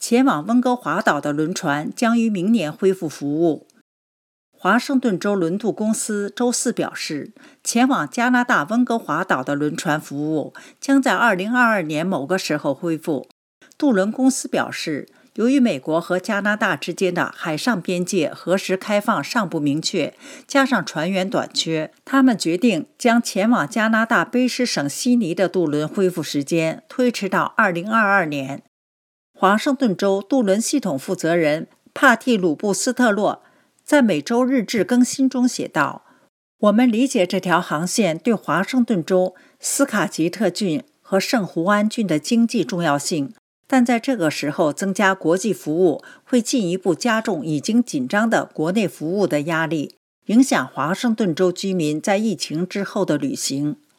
前往温哥华岛的轮船将于明年恢复服务。华盛顿州轮渡公司周四表示，前往加拿大温哥华岛的轮船服务将在2022年某个时候恢复。渡轮公司表示，由于美国和加拿大之间的海上边界何时开放尚不明确，加上船员短缺，他们决定将前往加拿大卑诗省悉尼的渡轮恢复时间推迟到2022年。华盛顿州渡轮系统负责人帕蒂鲁布斯特洛在每周日志更新中写道：“我们理解这条航线对华盛顿州斯卡吉特郡和圣胡安郡的经济重要性，但在这个时候增加国际服务会进一步加重已经紧张的国内服务的压力，影响华盛顿州居民在疫情之后的旅行。”